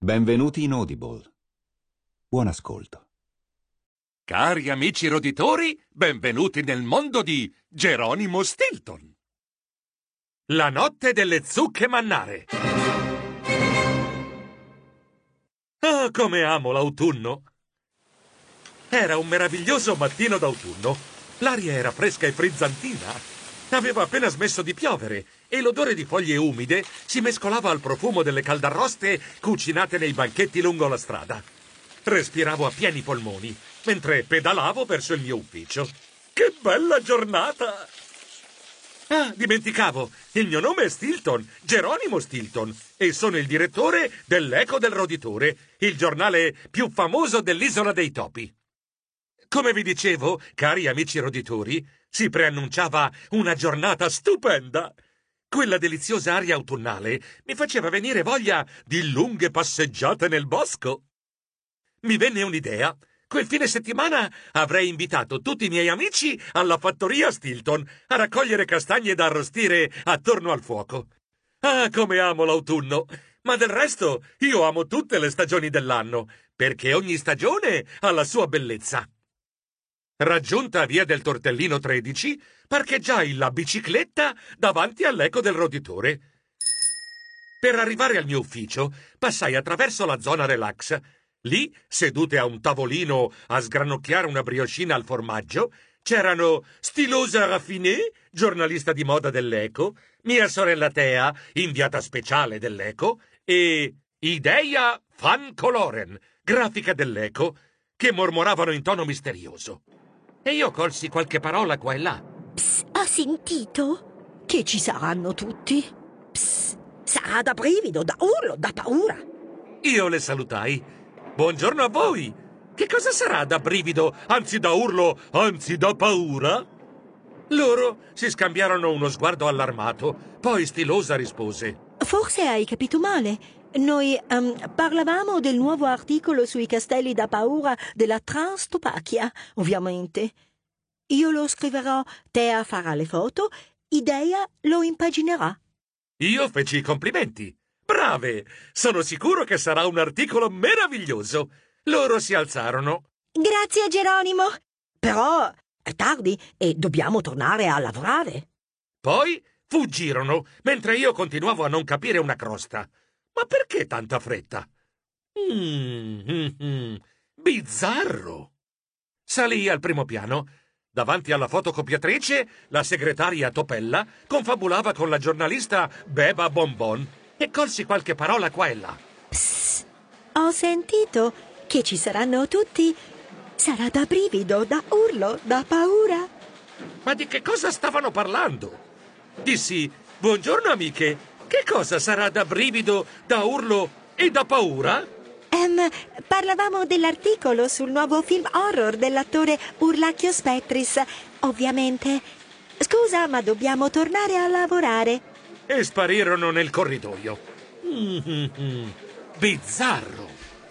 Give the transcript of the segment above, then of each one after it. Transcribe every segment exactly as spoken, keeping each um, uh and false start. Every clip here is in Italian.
Benvenuti in Audible. Buon ascolto. Cari amici roditori, benvenuti nel mondo di Geronimo Stilton. La notte delle zucche mannare. Ah, come amo l'autunno! Era un meraviglioso mattino d'autunno. L'aria era fresca e frizzantina. Aveva appena smesso di piovere e l'odore di foglie umide si mescolava al profumo delle caldarroste cucinate nei banchetti lungo la strada. Respiravo a pieni polmoni mentre pedalavo verso il mio ufficio. Che bella giornata! Ah, dimenticavo, il mio nome è Stilton, Geronimo Stilton, e sono il direttore dell'Eco del Roditore, il giornale più famoso dell'Isola dei Topi. Come vi dicevo, cari amici roditori, si preannunciava una giornata stupenda. Quella deliziosa aria autunnale mi faceva venire voglia di lunghe passeggiate nel bosco. Mi venne un'idea. Quel fine settimana avrei invitato tutti i miei amici alla fattoria Stilton a raccogliere castagne da arrostire attorno al fuoco. Ah, come amo l'autunno! Ma del resto io amo tutte le stagioni dell'anno, perché ogni stagione ha la sua bellezza. Raggiunta via del Tortellino tredici, parcheggiai la bicicletta davanti all'Eco del Roditore. Per arrivare al mio ufficio, passai attraverso la zona relax. Lì, sedute a un tavolino a sgranocchiare una brioscina al formaggio, c'erano Stilosa Raffinée, giornalista di moda dell'Eco, mia sorella Tea, inviata speciale dell'Eco, e Ideia Van Coloren, grafica dell'Eco, che mormoravano in tono misterioso. E io colsi qualche parola qua e là. Psst, ha sentito? Che ci saranno tutti? Psst, sarà da brivido, da urlo, da paura. Io le salutai. Buongiorno a voi. Che cosa sarà da brivido, anzi da urlo, anzi da paura? Loro si scambiarono uno sguardo allarmato. Poi Stilosa rispose: Forse hai capito male. Noi um, parlavamo del nuovo articolo sui castelli da paura della Transtopachia, ovviamente. Io lo scriverò, Tea farà le foto, Ideia lo impaginerà. Io feci i complimenti. Brave! Sono sicuro che sarà un articolo meraviglioso. Loro si alzarono. Grazie, Geronimo. Però è tardi e dobbiamo tornare a lavorare. Poi fuggirono, mentre io continuavo a non capire una crosta. Ma perché tanta fretta? Mm, mm, mm, bizzarro! Salii al primo piano. Davanti alla fotocopiatrice, la segretaria Topella confabulava con la giornalista Beba Bonbon e colsi qualche parola qua e là. Psst, ho sentito che ci saranno tutti. Sarà da brivido, da urlo, da paura. Ma di che cosa stavano parlando? Dissi: buongiorno amiche. Che cosa sarà da brivido, da urlo e da paura? Um, parlavamo dell'articolo sul nuovo film horror dell'attore Urlacchio Spectris, ovviamente. Scusa, ma dobbiamo tornare a lavorare. E sparirono nel corridoio. Mm-hmm. Bizzarro!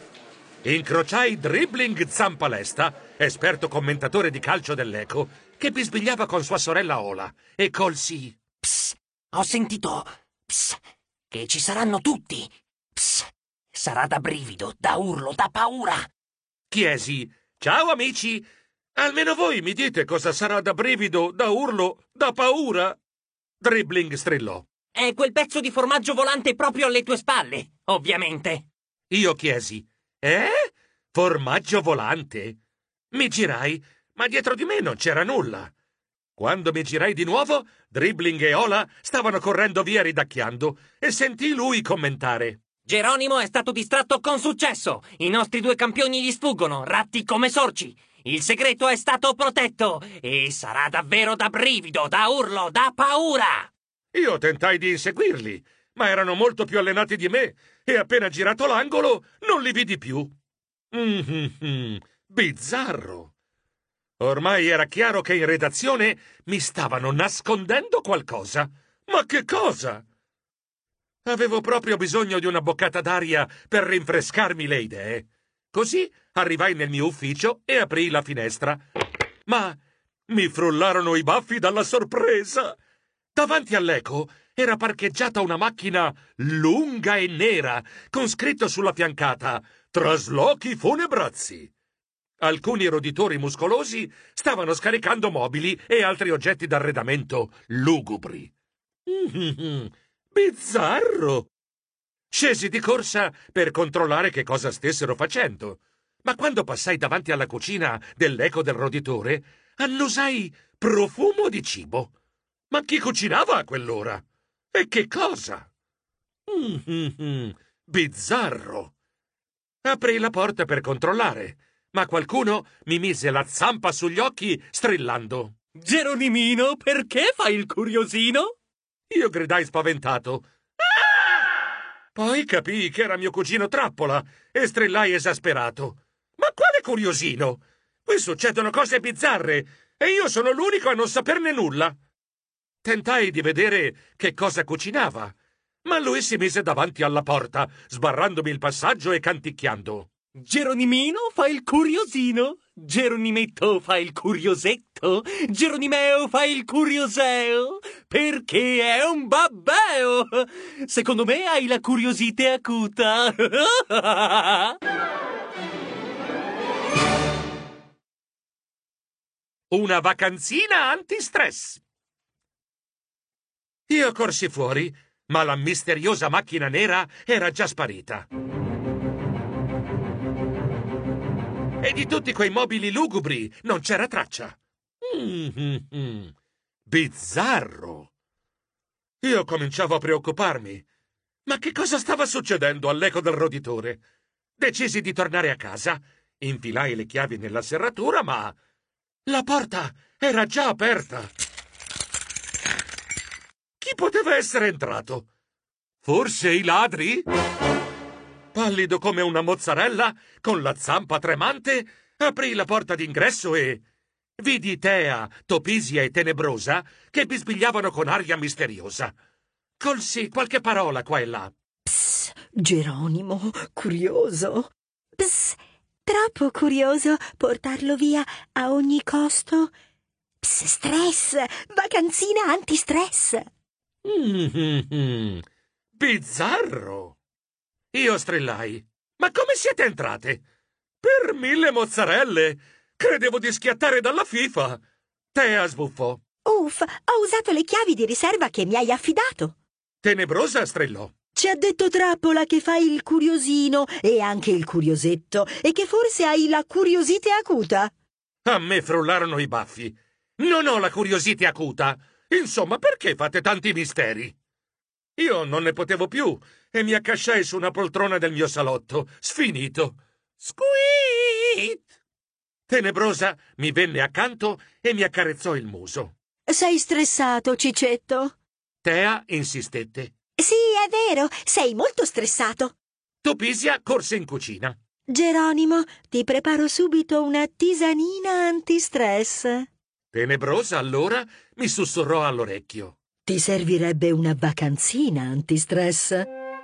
Incrociai Dribbling Zampalesta, esperto commentatore di calcio dell'Eco, che bisbigliava con sua sorella Ola, e colsi: Psst, ho sentito... Psst, che ci saranno tutti. Psst, sarà da brivido, da urlo, da paura. Chiesi: ciao amici, almeno voi mi dite cosa sarà da brivido, da urlo, da paura? Dribbling strillò: è quel pezzo di formaggio volante proprio alle tue spalle, ovviamente. Io chiesi: eh? Formaggio volante? Mi girai, ma dietro di me non c'era nulla. Quando mi girai di nuovo, Dribbling e Ola stavano correndo via ridacchiando e sentii lui commentare: Geronimo è stato distratto con successo. I nostri due campioni gli sfuggono, ratti come sorci. Il segreto è stato protetto e sarà davvero da brivido, da urlo, da paura. Io tentai di inseguirli, ma erano molto più allenati di me e appena girato l'angolo non li vidi più. Mm-hmm. Bizzarro! Ormai era chiaro che in redazione mi stavano nascondendo qualcosa. Ma che cosa? Avevo proprio bisogno di una boccata d'aria per rinfrescarmi le idee. Così arrivai nel mio ufficio e aprii la finestra. Ma mi frullarono i baffi dalla sorpresa. Davanti all'Eco era parcheggiata una macchina lunga e nera, con scritto sulla fiancata «Traslochi Funebrazzi». Alcuni roditori muscolosi stavano scaricando mobili e altri oggetti d'arredamento lugubri. Mm-hmm, bizzarro! Scesi di corsa per controllare che cosa stessero facendo, ma quando passai davanti alla cucina dell'eco del roditore, annusai profumo di cibo. Ma chi cucinava a quell'ora? E che cosa? Mm-hmm, bizzarro! Aprii la porta per controllare, ma qualcuno mi mise la zampa sugli occhi strillando. Geronimino, perché fai il curiosino? Io gridai spaventato. Ah! Poi capii che era mio cugino Trappola e strillai esasperato. Ma quale curiosino? Qui succedono cose bizzarre e io sono l'unico a non saperne nulla. Tentai di vedere che cosa cucinava, ma lui si mise davanti alla porta, sbarrandomi il passaggio e canticchiando. Geronimino fa il curiosino, Geronimetto fa il curiosetto, Geronimeo fa il curioseo, perché è un babbeo. Secondo me hai la curiosite acuta. Una vacanzina antistress. Io corsi fuori, ma la misteriosa macchina nera era già sparita. E di tutti quei mobili lugubri non c'era traccia. Mm-hmm. Bizzarro! Io cominciavo a preoccuparmi. Ma che cosa stava succedendo all'eco del roditore? Decisi di tornare a casa, infilai le chiavi nella serratura, ma la porta era già aperta. Chi poteva essere entrato? Forse i ladri? Pallido come una mozzarella, con la zampa tremante, aprì la porta d'ingresso e vidi Tea, Topisia e Tenebrosa che bisbigliavano con aria misteriosa. Colsi qualche parola qua e là. Psst, Geronimo, curioso. Psst, troppo curioso portarlo via a ogni costo. Psst, stress, vacanzina antistress. Mm-hmm. Bizzarro! Io strillai. Ma come siete entrate? Per mille mozzarelle! Credevo di schiattare dalla FIFA! Tea sbuffò. Uff, ho usato le chiavi di riserva che mi hai affidato. Tenebrosa strillò. Ci ha detto Trappola che fai il curiosino e anche il curiosetto e che forse hai la curiosite acuta. A me frullarono i baffi. Non ho la curiosite acuta. Insomma, perché fate tanti misteri? Io non ne potevo più e mi accasciai su una poltrona del mio salotto, sfinito. Squeet! Tenebrosa mi venne accanto e mi accarezzò il muso. Sei stressato, Cicetto? Tea insistette. Sì, è vero, sei molto stressato. Topisia corse in cucina. Geronimo, ti preparo subito una tisanina antistress. Tenebrosa allora mi sussurrò all'orecchio. Ti servirebbe una vacanzina antistress.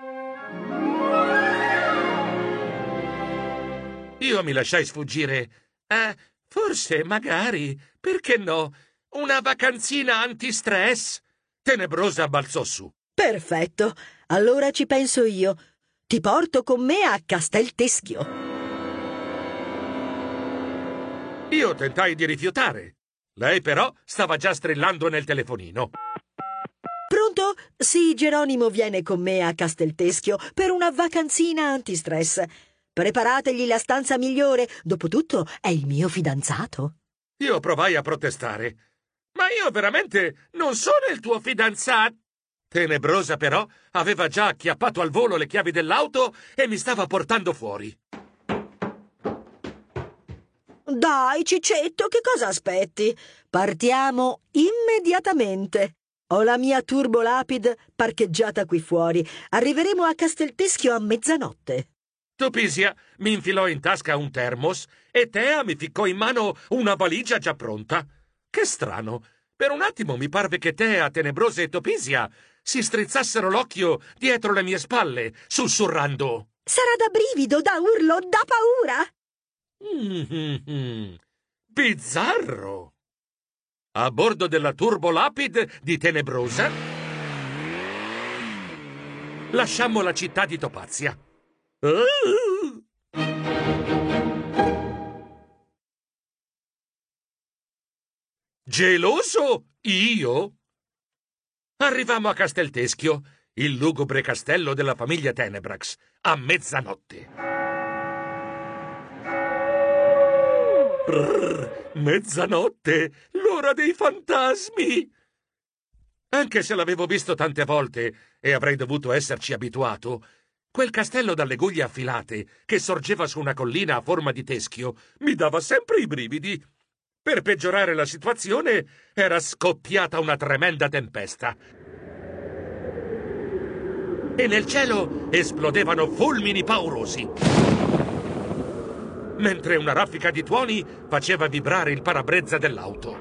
Io mi lasciai sfuggire. Eh, forse, magari, perché no? Una vacanzina antistress? Tenebrosa balzò su. Perfetto, allora ci penso io. Ti porto con me a Castelteschio. Io tentai di rifiutare. Lei però stava già strillando nel telefonino. Pronto? Sì, Geronimo viene con me a Castelteschio per una vacanzina antistress. Preparategli la stanza migliore, dopotutto è il mio fidanzato. Io provai a protestare. Ma io veramente non sono il tuo fidanzato. Tenebrosa però aveva già acchiappato al volo le chiavi dell'auto e mi stava portando fuori. Dai, Cicetto, che cosa aspetti? Partiamo immediatamente. Ho la mia turbolapid parcheggiata qui fuori. Arriveremo a Castelteschio a mezzanotte. Topisia mi infilò in tasca un termos e Tea mi ficcò in mano una valigia già pronta. Che strano. Per un attimo mi parve che Tea, Tenebrosa e Topisia si strizzassero l'occhio dietro le mie spalle, sussurrando. Sarà da brivido, da urlo, da paura. Mm-hmm. Bizzarro! A bordo della turbolapid di Tenebrosa lasciammo la città di Topazia. Uh! Geloso io? Arrivammo a Castelteschio, il lugubre castello della famiglia Tenebrax, a mezzanotte. Brrr, mezzanotte, l'ora dei fantasmi! Anche se l'avevo visto tante volte e avrei dovuto esserci abituato, quel castello dalle guglie affilate, che sorgeva su una collina a forma di teschio, mi dava sempre i brividi. Per peggiorare la situazione era scoppiata una tremenda tempesta. E nel cielo esplodevano fulmini paurosi, mentre una raffica di tuoni faceva vibrare il parabrezza dell'auto.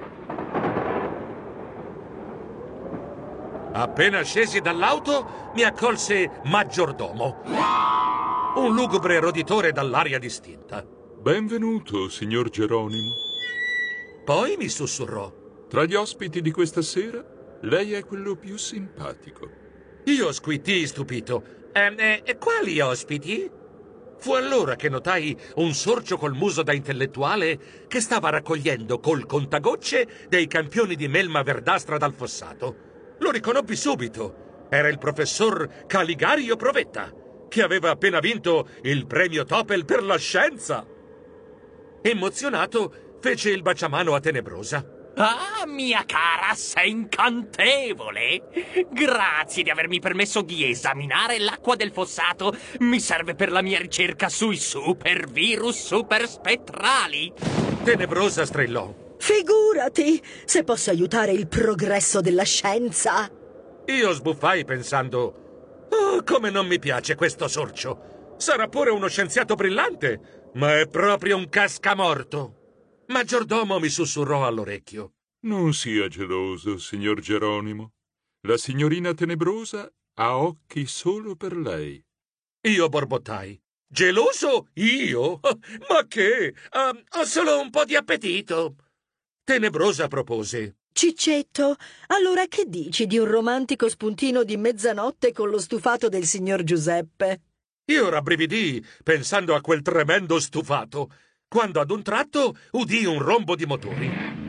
Appena scesi dall'auto, mi accolse Maggiordomo, un lugubre roditore dall'aria distinta. Benvenuto, signor Geronimo. Poi mi sussurrò: Tra gli ospiti di questa sera, lei è quello più simpatico. Io squittii stupito. Eh, eh, quali ospiti? Fu allora che notai un sorcio col muso da intellettuale che stava raccogliendo col contagocce dei campioni di melma verdastra dal fossato. Lo riconobbi subito. Era il professor Caligario Provetta, che aveva appena vinto il premio Topel per la scienza. Emozionato, fece il baciamano a Tenebrosa. Ah, mia cara, sei incantevole! Grazie di avermi permesso di esaminare l'acqua del fossato. Mi serve per la mia ricerca sui super virus super spettrali. Tenebrosa strillò: Figurati, se posso aiutare il progresso della scienza. Io sbuffai pensando: oh, come non mi piace questo sorcio. Sarà pure uno scienziato brillante, ma è proprio un cascamorto. Maggiordomo mi sussurrò all'orecchio: Non sia geloso, signor Geronimo. La signorina Tenebrosa ha occhi solo per lei. Io borbottai: Geloso io? Ma che? Uh, ho solo un po' di appetito. Tenebrosa propose: Ciccetto, allora che dici di un romantico spuntino di mezzanotte con lo stufato del signor Giuseppe? Io rabbrividii pensando a quel tremendo stufato, quando ad un tratto udii un rombo di motori.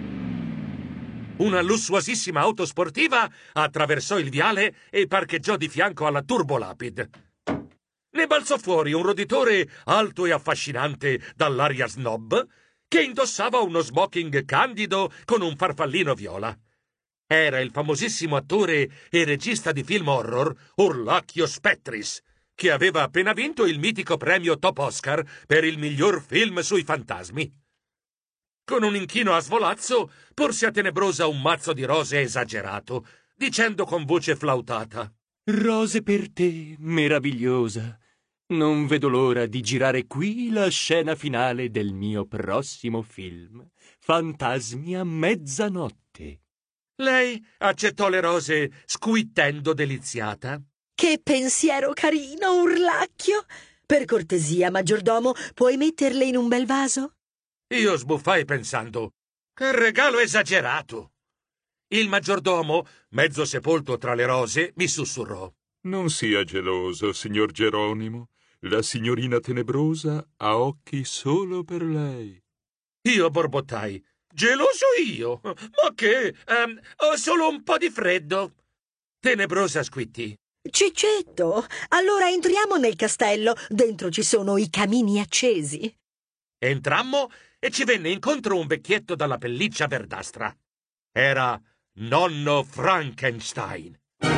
Una lussuosissima auto sportiva attraversò il viale e parcheggiò di fianco alla Turbolapid. Ne balzò fuori un roditore alto e affascinante dall'aria snob, che indossava uno smoking candido con un farfallino viola. Era il famosissimo attore e regista di film horror Urlacchio Spettris, che aveva appena vinto il mitico premio Top Oscar per il miglior film sui fantasmi. Con un inchino a svolazzo porse a Tenebrosa un mazzo di rose esagerato, dicendo con voce flautata: Rose per te, meravigliosa. Non vedo l'ora di girare qui la scena finale del mio prossimo film, Fantasmi a mezzanotte. Lei accettò le rose squittendo deliziata. Che pensiero carino, Urlacchio! Per cortesia, maggiordomo, puoi metterle in un bel vaso? Io sbuffai pensando: che regalo esagerato! Il maggiordomo, mezzo sepolto tra le rose, mi sussurrò: Non sia geloso, signor Geronimo. La signorina Tenebrosa ha occhi solo per lei. Io borbottai: Geloso io? Ma che? Um, ho solo un po' di freddo. Tenebrosa squittì: Ciccetto, allora entriamo nel castello. Dentro ci sono i camini accesi. Entrammo e ci venne incontro un vecchietto dalla pelliccia verdastra. Era nonno Frankenstein.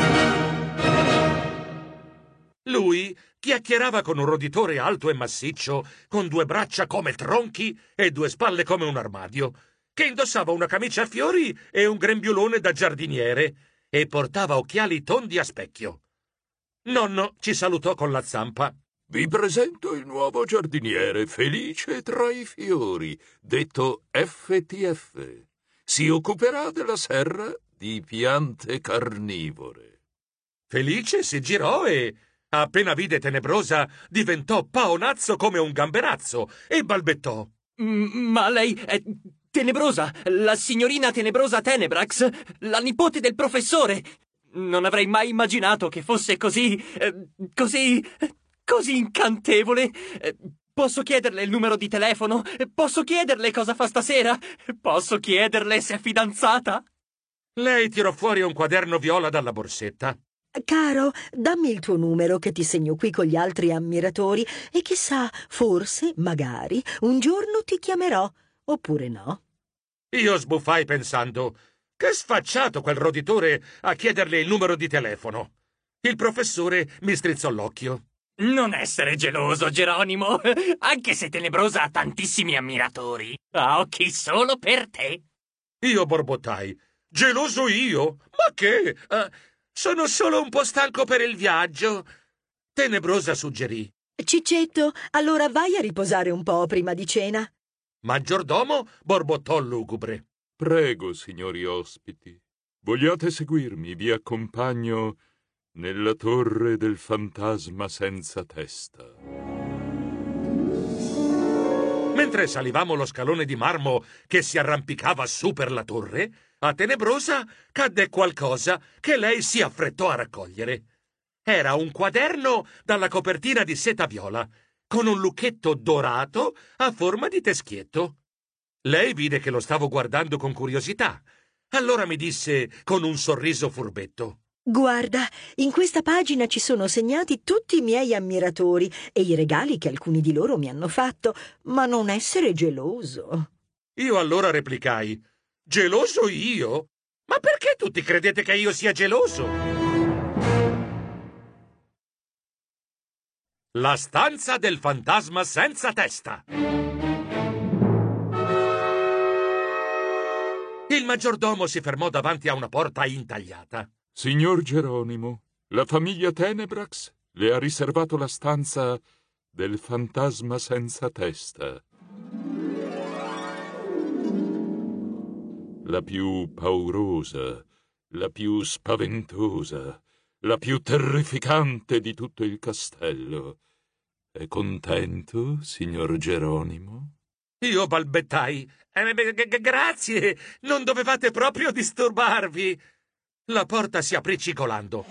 Lui chiacchierava con un roditore alto e massiccio, con due braccia come tronchi e due spalle come un armadio, che indossava una camicia a fiori e un grembiulone da giardiniere e portava occhiali tondi a specchio. Nonno ci salutò con la zampa. Vi presento il nuovo giardiniere Felice tra i fiori, detto F T F. Si occuperà della serra di piante carnivore. Felice si girò e, appena vide Tenebrosa, diventò paonazzo come un gamberazzo e balbettò: M- ma lei è Tenebrosa, la signorina Tenebrosa Tenebrax, la nipote del professore. Non avrei mai immaginato che fosse così... Eh, così... così incantevole. Eh, posso chiederle il numero di telefono? Posso chiederle cosa fa stasera? Posso chiederle se è fidanzata? Lei tirò fuori un quaderno viola dalla borsetta. Caro, dammi il tuo numero che ti segno qui con gli altri ammiratori e chissà, forse, magari, un giorno ti chiamerò, oppure no. Io sbuffai pensando: che sfacciato quel roditore a chiederle il numero di telefono. Il professore mi strizzò l'occhio. Non essere geloso, Geronimo, anche se Tenebrosa ha tantissimi ammiratori. Ha occhi solo per te. Io borbottai: geloso io? Ma che? Uh, sono solo un po' stanco per il viaggio. Tenebrosa suggerì: Ciccetto, allora vai a riposare un po' prima di cena. Maggiordomo borbottò lugubre: Prego, signori ospiti, vogliate seguirmi? Vi accompagno nella torre del fantasma senza testa. Mentre salivamo lo scalone di marmo che si arrampicava su per la torre, a Tenebrosa cadde qualcosa che lei si affrettò a raccogliere. Era un quaderno dalla copertina di seta viola, con un lucchetto dorato a forma di teschietto. Lei vide che lo stavo guardando con curiosità. Allora mi disse con un sorriso furbetto: Guarda, in questa pagina ci sono segnati tutti i miei ammiratori e i regali che alcuni di loro mi hanno fatto, ma non essere geloso. Io allora replicai: geloso io? Ma perché tutti credete che io sia geloso? La stanza del fantasma senza testa. Il maggiordomo si fermò davanti a una porta intagliata. Signor Geronimo, la famiglia Tenebrax le ha riservato la stanza del fantasma senza testa. La più paurosa, la più spaventosa, la più terrificante di tutto il castello. È contento, signor Geronimo? Io balbettai: eh, g- grazie, non dovevate proprio disturbarvi. La porta si aprì cigolando.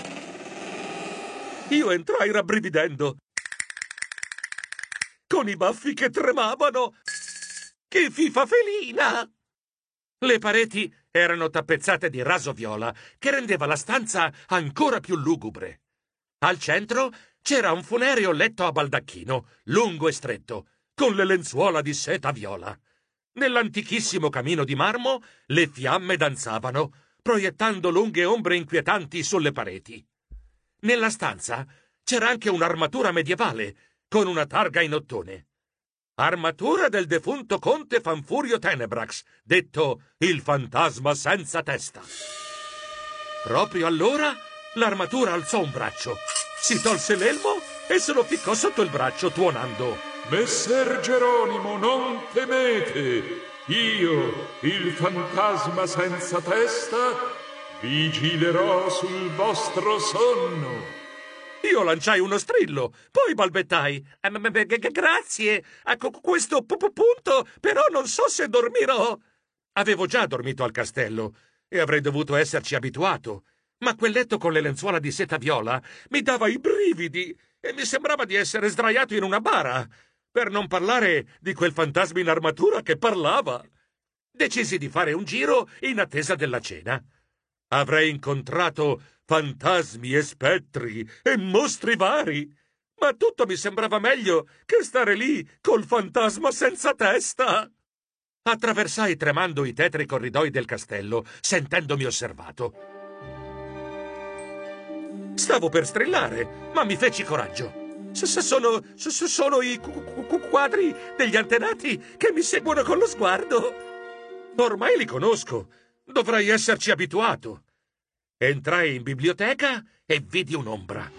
Io entrai rabbrividendo, con i baffi che tremavano. Che fifa felina! Le pareti erano tappezzate di raso viola, che rendeva la stanza ancora più lugubre. Al centro c'era un funereo letto a baldacchino, lungo e stretto, con le lenzuola di seta viola. Nell'antichissimo camino di marmo le fiamme danzavano, proiettando lunghe ombre inquietanti sulle pareti. Nella stanza c'era anche un'armatura medievale, con una targa in ottone. Armatura del defunto conte Fanfurio Tenebrax, detto il fantasma senza testa. Proprio allora l'armatura alzò un braccio, si tolse l'elmo e se lo ficcò sotto il braccio tuonando: Messer Geronimo, non temete! Io, il fantasma senza testa, vigilerò sul vostro sonno. Io lanciai uno strillo, poi balbettai: grazie, a questo punto però non so se dormirò. Avevo già dormito al castello e avrei dovuto esserci abituato, ma quel letto con le lenzuola di seta viola mi dava i brividi e mi sembrava di essere sdraiato in una bara, per non parlare di quel fantasma in armatura che parlava. Decisi di fare un giro in attesa della cena. Avrei incontrato fantasmi e spettri e mostri vari, ma tutto mi sembrava meglio che stare lì col fantasma senza testa. Attraversai tremando i tetri corridoi del castello, sentendomi osservato. Stavo per strillare, ma mi feci coraggio. S- sono, s- sono i qu- qu- quadri degli antenati che mi seguono con lo sguardo. Ormai li conosco, dovrei esserci abituato. Entrai in biblioteca e vidi un'ombra.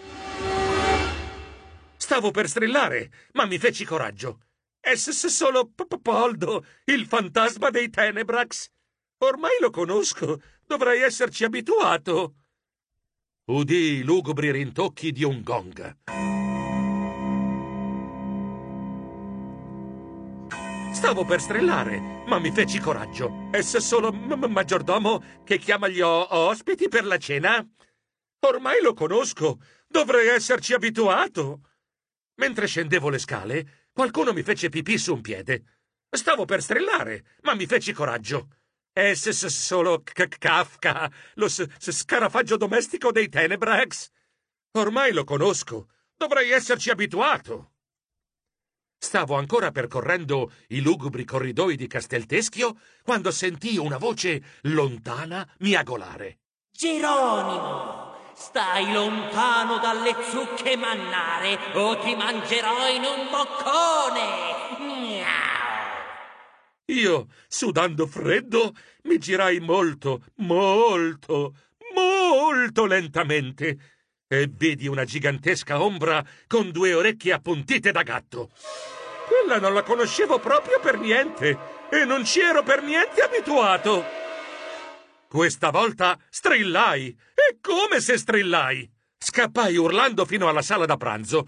Stavo per strillare, ma mi feci coraggio. È s- solo P- P- Poldo, il fantasma dei Tenebrax. Ormai lo conosco, dovrei esserci abituato. Udii i lugubri rintocchi di un gong. Stavo per strillare, ma mi feci coraggio. E se solo m- m- maggiordomo che chiama gli o- ospiti per la cena? Ormai lo conosco, dovrei esserci abituato. Mentre scendevo le scale, qualcuno mi fece pipì su un piede. Stavo per strillare, ma mi feci coraggio. E se s- solo K- Kafka, lo s- s- scarafaggio domestico dei Tenebrax? Ormai lo conosco, dovrei esserci abituato. Stavo ancora percorrendo i lugubri corridoi di Castelteschio quando sentii una voce lontana miagolare. Geronimo, stai lontano dalle zucche mannare o ti mangerò in un boccone! Miau! Io, sudando freddo, mi girai molto, molto, molto lentamente e vidi una gigantesca ombra con due orecchie appuntite da gatto. Quella non la conoscevo proprio per niente e non ci ero per niente abituato. Questa volta strillai, e come se strillai! Scappai urlando fino alla sala da pranzo.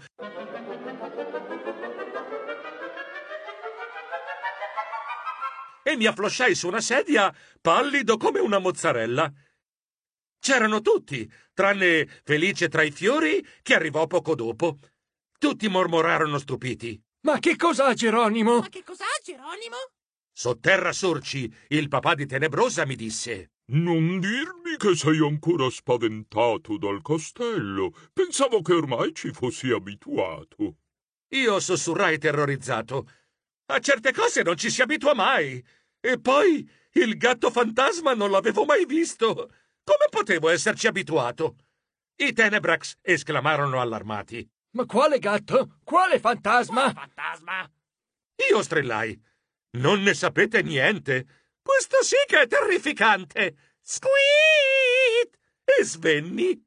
E mi afflosciai su una sedia, pallido come una mozzarella. C'erano tutti, tranne Felice tra i fiori, che arrivò poco dopo. Tutti mormorarono stupiti. Ma che cos'ha Geronimo? Ma che cos'ha Geronimo? Sotterra Sorci, il papà di Tenebrosa, mi disse: Non dirmi che sei ancora spaventato dal castello. Pensavo che ormai ci fossi abituato. Io sussurrai terrorizzato: a certe cose non ci si abitua mai. E poi il gatto fantasma non l'avevo mai visto. Come potevo esserci abituato? I Tenebrax esclamarono allarmati. Ma quale gatto? Quale fantasma? Fantasma? Io strillai: non ne sapete niente? Questo sì che è terrificante! Squeak! E svenni.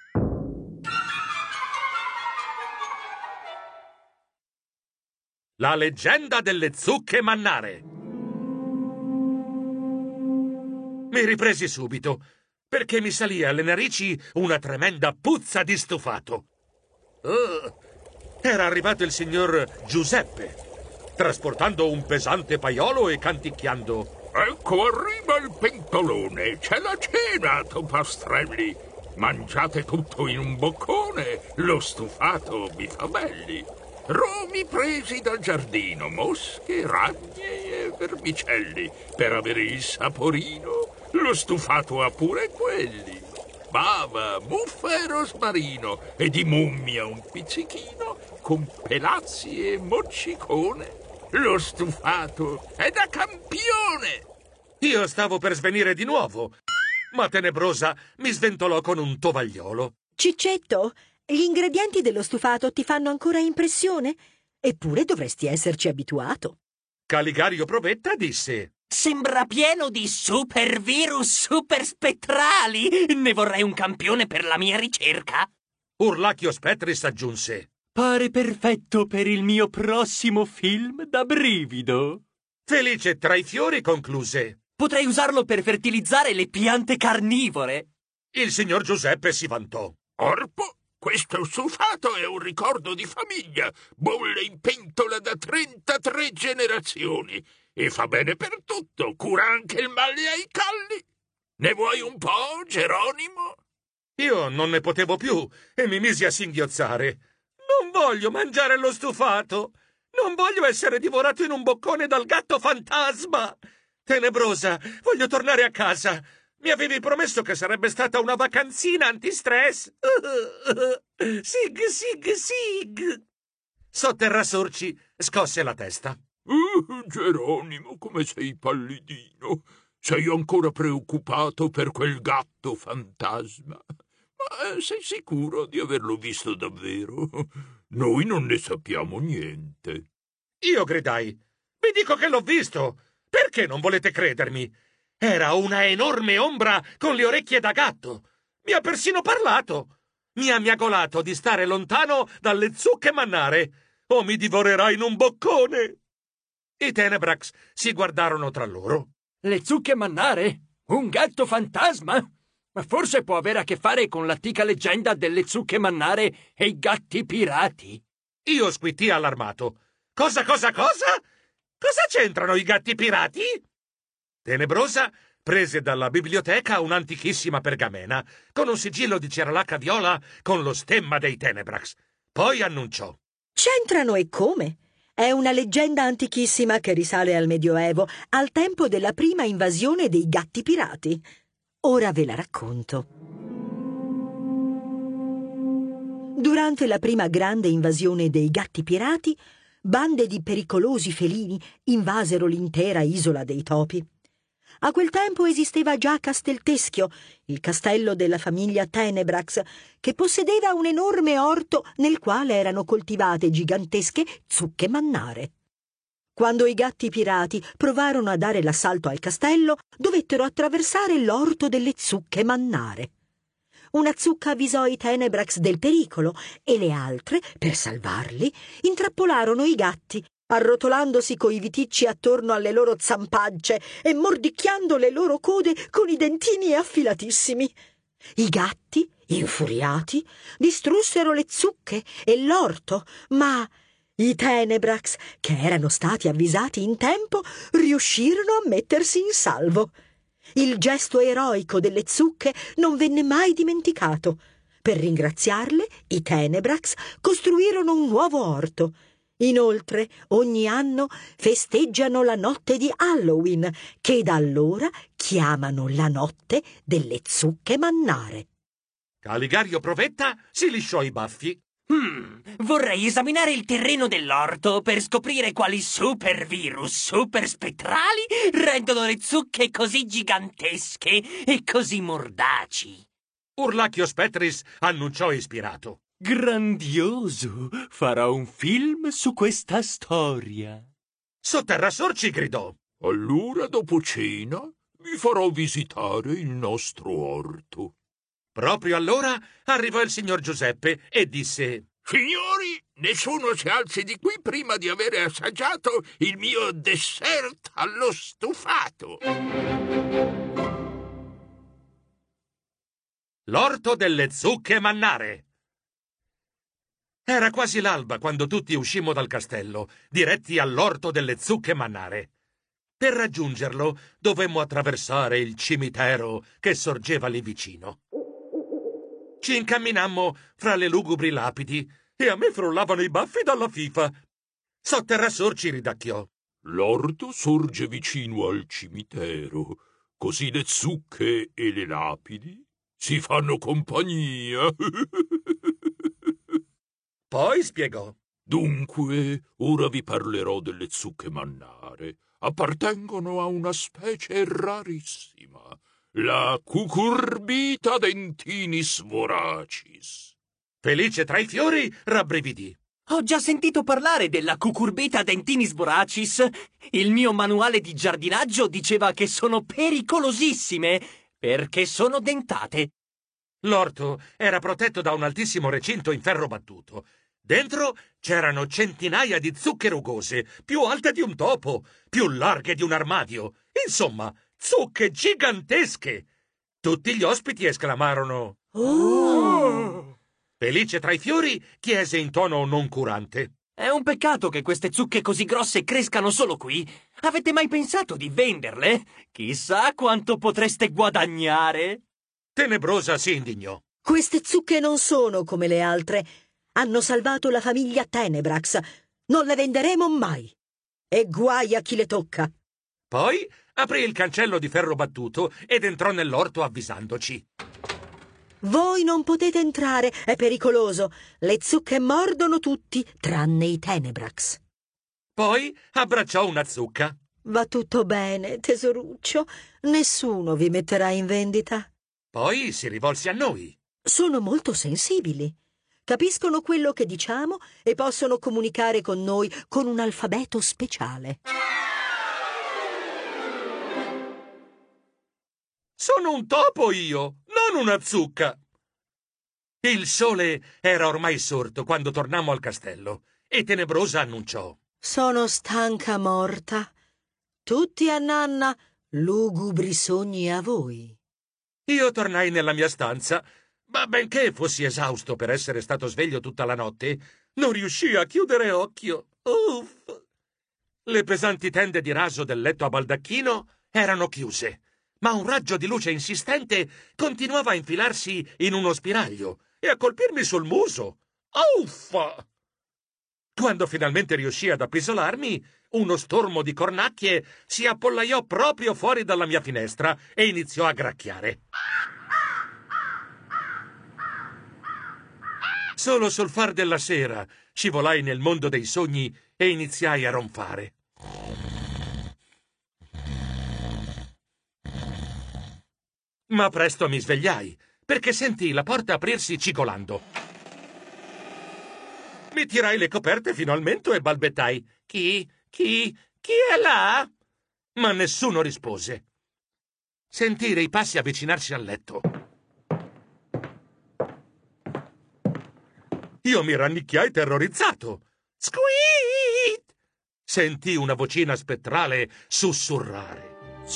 La leggenda delle zucche mannare. Mi ripresi subito, perché mi salì alle narici una tremenda puzza di stufato. Oh, era arrivato il signor Giuseppe, trasportando un pesante paiolo e canticchiando: Ecco, arriva il pentolone, c'è la cena, topastrelli. Mangiate tutto in un boccone, lo stufato vi fa belli. Romi presi dal giardino, mosche, ragne e vermicelli. Per avere il saporino, lo stufato ha pure quelli. Bava, muffa e rosmarino, e di mummia un pizzichino, con pelazzi e moccicone. Lo stufato è da campione! Io stavo per svenire di nuovo, ma Tenebrosa mi sventolò con un tovagliolo. Ciccetto, gli ingredienti dello stufato ti fanno ancora impressione? Eppure dovresti esserci abituato. Caligario Provetta disse: Sembra pieno di super virus super spettrali! Ne vorrei un campione per la mia ricerca! Urlacchio Spetris aggiunse: Pare perfetto per il mio prossimo film da brivido. Felice tra i fiori concluse: Potrei usarlo per fertilizzare le piante carnivore! il signor Giuseppe si vantò: Orpo, questo stufato è un ricordo di famiglia, bolle in pentola da trentatré generazioni e fa bene per tutto, cura anche il male ai calli. Ne vuoi un po', Geronimo? Io non ne potevo più e mi misi a singhiozzare. Non voglio mangiare lo stufato! Non voglio essere divorato in un boccone dal gatto fantasma! Tenebrosa, voglio tornare a casa! Mi avevi promesso che sarebbe stata una vacanzina antistress! Sig, sig, sig! Sotterra Sorci scosse la testa. Uh, Geronimo, come sei pallidino. Sei ancora preoccupato per quel gatto fantasma? Ma sei sicuro di averlo visto davvero? Noi non ne sappiamo niente. Io gridai: vi dico che l'ho visto! Perché non volete credermi? Era una enorme ombra con le orecchie da gatto. Mi ha persino parlato. Mi ha miagolato di stare lontano dalle zucche mannare o mi divorerà in un boccone. I Tenebrax si guardarono tra loro. Le zucche mannare? Un gatto fantasma? Ma forse può avere a che fare con l'antica leggenda delle zucche mannare e i gatti pirati. Io squittii allarmato. Cosa, cosa, cosa? Cosa c'entrano i gatti pirati? Tenebrosa prese dalla biblioteca un'antichissima pergamena con un sigillo di ceralaca viola con lo stemma dei Tenebrax. Poi annunciò: C'entrano e come? È una leggenda antichissima che risale al Medioevo, al tempo della prima invasione dei gatti pirati. Ora ve la racconto. Durante la prima grande invasione dei gatti pirati, bande di pericolosi felini invasero l'intera isola dei topi. A quel tempo esisteva già Castelteschio, il castello della famiglia Tenebrax, che possedeva un enorme orto nel quale erano coltivate gigantesche zucche mannare. Quando i gatti pirati provarono a dare l'assalto al castello, dovettero attraversare l'orto delle zucche mannare. Una zucca avvisò i Tenebrax del pericolo e le altre, per salvarli, intrappolarono i gatti, arrotolandosi coi viticci attorno alle loro zampacce e mordicchiando le loro code con i dentini affilatissimi. I gatti, infuriati, distrussero le zucche e l'orto, ma i Tenebrax, che erano stati avvisati in tempo, riuscirono a mettersi in salvo. Il gesto eroico delle zucche non venne mai dimenticato. Per ringraziarle, i Tenebrax costruirono un nuovo orto. Inoltre, ogni anno festeggiano la notte di Halloween, che da allora chiamano la notte delle zucche mannare. Caligario Provetta si lisciò i baffi. Hmm, vorrei esaminare il terreno dell'orto per scoprire quali super virus super spettrali rendono le zucche così gigantesche e così mordaci. Urlacchio Spetris annunciò ispirato. Grandioso! Farò un film su questa storia. Sotterra Sorci gridò: Allora, dopo cena, vi farò visitare il nostro orto. Proprio allora arrivò il signor Giuseppe e disse: Signori, nessuno si alzi di qui prima di avere assaggiato il mio dessert allo stufato. L'orto delle zucche mannare. Era quasi l'alba quando tutti uscimmo dal castello, diretti all'orto delle zucche mannare. Per raggiungerlo dovemmo attraversare il cimitero che sorgeva lì vicino. Ci incamminammo fra le lugubri lapidi e a me frullavano i baffi dalla fifa. Sotterra Sorci ridacchiò: L'orto sorge vicino al cimitero, così le zucche e le lapidi si fanno compagnia. Poi spiegò: Dunque, ora vi parlerò delle zucche mannare. Appartengono a una specie rarissima, la Cucurbita dentinis voracis. Felice tra i fiori rabbrividì. Ho già sentito parlare della Cucurbita dentinis voracis. Il mio manuale di giardinaggio diceva che sono pericolosissime perché sono dentate. L'orto era protetto da un altissimo recinto in ferro battuto. Dentro c'erano centinaia di zucche rugose, più alte di un topo, più larghe di un armadio. Insomma, zucche gigantesche. Tutti gli ospiti esclamarono: Oh! Felice tra i fiori chiese in tono noncurante: È un peccato che queste zucche così grosse crescano solo qui. Avete mai pensato di venderle? Chissà quanto potreste guadagnare. Tenebrosa si indignò. Queste zucche non sono come le altre. Hanno salvato la famiglia Tenebrax. Non le venderemo mai. E guai a chi le tocca. Poi aprì il cancello di ferro battuto ed entrò nell'orto avvisandoci: Voi non potete entrare, è pericoloso. Le zucche mordono tutti, tranne i Tenebrax. Poi abbracciò una zucca. Va tutto bene, tesoruccio. Nessuno vi metterà in vendita. Poi si rivolse a noi. Sono molto sensibili. Capiscono quello che diciamo e possono comunicare con noi con un alfabeto speciale. Sono un topo io, non una zucca. Il sole era ormai sorto quando tornammo al castello e Tenebrosa annunciò: Sono stanca morta. Tutti a nanna, lugubri sogni a voi. Io tornai nella mia stanza, ma benché fossi esausto per essere stato sveglio tutta la notte, non riuscii a chiudere occhio. Uff! Le pesanti tende di raso del letto a baldacchino erano chiuse, ma un raggio di luce insistente continuava a infilarsi in uno spiraglio e a colpirmi sul muso. Uffa! Quando finalmente riuscii ad appisolarmi, uno stormo di cornacchie si appollaiò proprio fuori dalla mia finestra e iniziò a gracchiare. Solo sul far della sera scivolai nel mondo dei sogni e iniziai a ronfare. Ma presto mi svegliai, perché sentii la porta aprirsi cigolando. Mi tirai le coperte fino al mento e balbettai: Chi? Chi? Chi è là? Ma nessuno rispose. Sentii dei passi avvicinarsi al letto. Io mi rannicchiai terrorizzato. Squeak! Sentii una vocina spettrale sussurrare.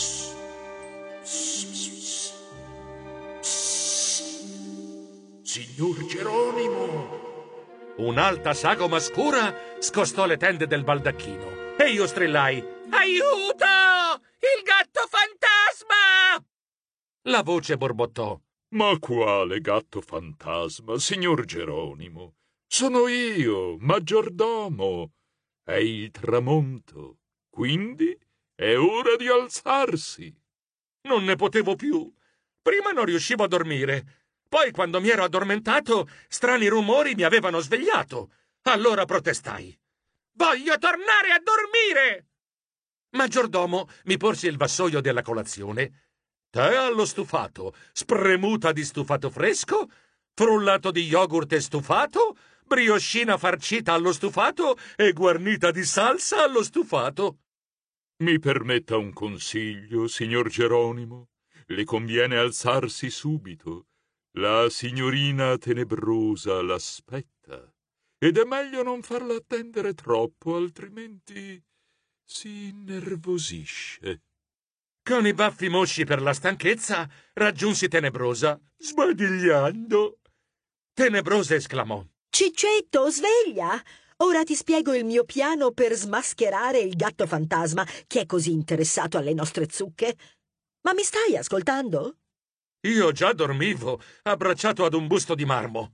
Signor Geronimo! Un'alta sagoma scura scostò le tende del baldacchino e io strillai: Aiuto! Il gatto fantasma! La voce borbottò: Ma quale gatto fantasma, signor Geronimo? Sono io, maggiordomo. È il tramonto, quindi è ora di alzarsi. Non ne potevo più. Prima non riuscivo a dormire. Poi, quando mi ero addormentato, strani rumori mi avevano svegliato. Allora protestai: Voglio tornare a dormire! Maggiordomo mi porse il vassoio della colazione. Tè allo stufato, spremuta di stufato fresco, frullato di yogurt e stufato, brioscina farcita allo stufato e guarnita di salsa allo stufato. Mi permetta un consiglio, signor Geronimo. Le conviene alzarsi subito. La signorina tenebrosa l'aspetta, ed è meglio non farla attendere troppo, altrimenti si innervosisce. Con i baffi mosci per la stanchezza, raggiunsi Tenebrosa, sbadigliando. Tenebrosa esclamò: Ciccetto, sveglia! Ora ti spiego il mio piano per smascherare il gatto fantasma che è così interessato alle nostre zucche. Ma mi stai ascoltando? Io già dormivo, abbracciato ad un busto di marmo.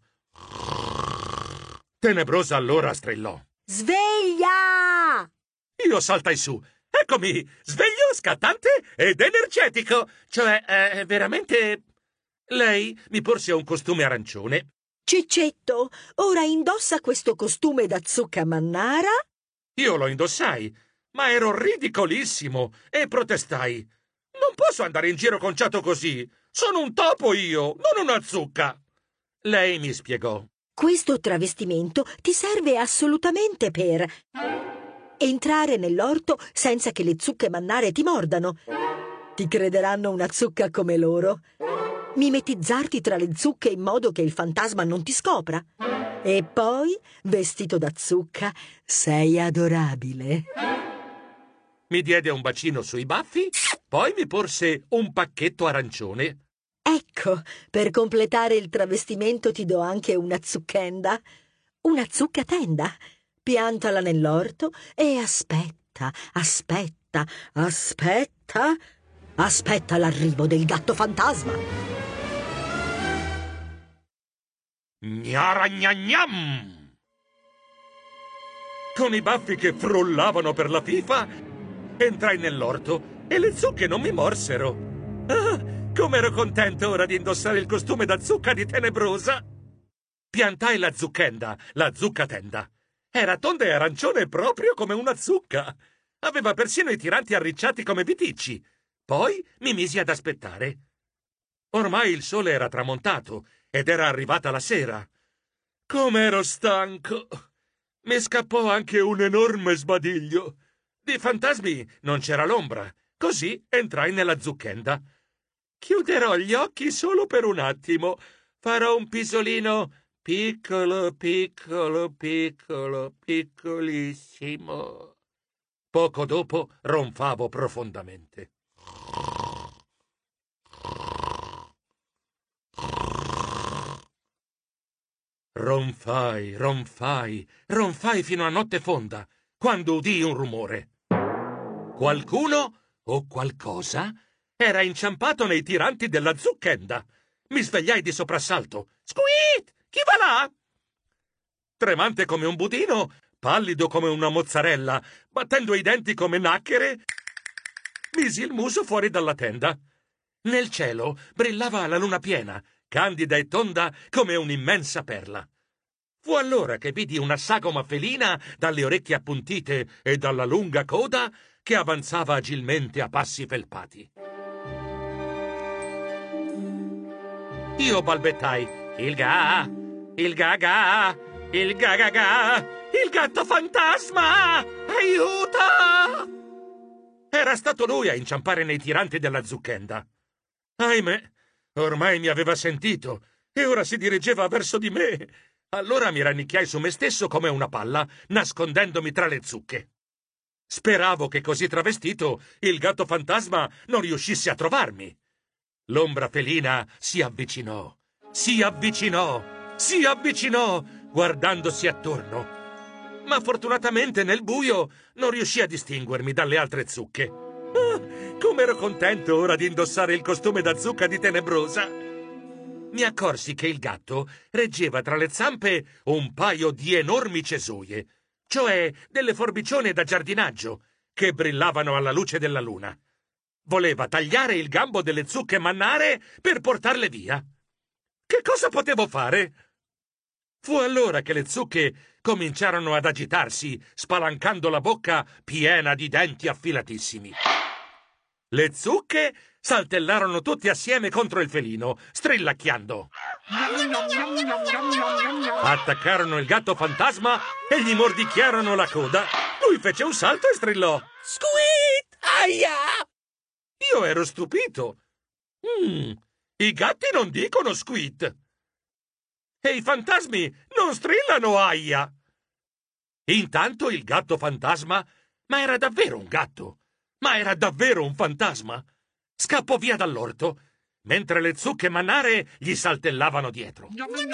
Tenebrosa allora strillò: Sveglia! Io saltai su. Eccomi, sveglio, scattante ed energetico. Cioè, eh, veramente... Lei mi porse un costume arancione. Ciccetto, ora indossa questo costume da zucca mannara. Io lo indossai, ma ero ridicolissimo e protestai: Non posso andare in giro conciato così. Sono un topo io, non una zucca. Lei mi spiegò: Questo travestimento ti serve assolutamente per entrare nell'orto senza che le zucche mannare ti mordano. Ti crederanno una zucca come loro. Mimetizzarti tra le zucche in modo che il fantasma non ti scopra. E poi, vestito da zucca, sei adorabile. Mi diede un bacino sui baffi, poi mi porse un pacchetto arancione. Ecco, per completare il travestimento ti do anche una zucchenda. Una zuccatenda. Piantala nell'orto e aspetta, aspetta, aspetta, aspetta l'arrivo del gatto fantasma. Gnara gna gnam! Con i baffi che frullavano per la fifa, entrai nell'orto e le zucche non mi morsero. Ah, come ero contento ora di indossare il costume da zucca di Tenebrosa! Piantai la zucchenda, la zuccatenda. Era tonda e arancione proprio come una zucca. Aveva persino i tiranti arricciati come viticci. Poi mi misi ad aspettare. Ormai il sole era tramontato ed era arrivata la sera. Come ero stanco! Mi scappò anche un enorme sbadiglio. Di fantasmi non c'era l'ombra. Così entrai nella zucchenda. Chiuderò gli occhi solo per un attimo. Farò un pisolino piccolo, piccolo, piccolo, piccolissimo. Poco dopo ronfavo profondamente. Ronfai, ronfai, ronfai fino a notte fonda, quando udii un rumore. Qualcuno o qualcosa era inciampato nei tiranti della zucchenda. Mi svegliai di soprassalto. Squeet! Chi va là? Tremante come un budino, pallido come una mozzarella, battendo i denti come nacchere, misi il muso fuori dalla tenda. Nel cielo brillava la luna piena, candida e tonda come un'immensa perla. Fu allora che vidi una sagoma felina dalle orecchie appuntite e dalla lunga coda che avanzava agilmente a passi felpati. Io balbettai: il ga, il gaga, il gagaga, il gatto fantasma! Aiuto! Era stato lui a inciampare nei tiranti della zucchenda. Ahimè, ormai mi aveva sentito e ora si dirigeva verso di me. Allora mi rannicchiai su me stesso come una palla, nascondendomi tra le zucche. Speravo che così travestito il gatto fantasma non riuscisse a trovarmi. L'ombra felina si avvicinò, si avvicinò, si avvicinò, guardandosi attorno. Ma fortunatamente nel buio non riuscì a distinguermi dalle altre zucche. Ah, come ero contento ora di indossare il costume da zucca di Tenebrosa! Mi accorsi che il gatto reggeva tra le zampe un paio di enormi cesoie, cioè delle forbicione da giardinaggio, che brillavano alla luce della luna. Voleva tagliare il gambo delle zucche mannare per portarle via. Che cosa potevo fare? Fu allora che le zucche cominciarono ad agitarsi, spalancando la bocca piena di denti affilatissimi. Le zucche saltellarono tutte assieme contro il felino, strillacchiando. Attaccarono il gatto fantasma e gli mordicchiarono la coda. Lui fece un salto e strillò: Squeet! Aia! Io ero stupito. Mm, i gatti non dicono squeet. E i fantasmi non strillano aia. Intanto il gatto fantasma, ma era davvero un gatto, ma era davvero un fantasma, scappò via dall'orto, mentre le zucche mannare gli saltellavano dietro.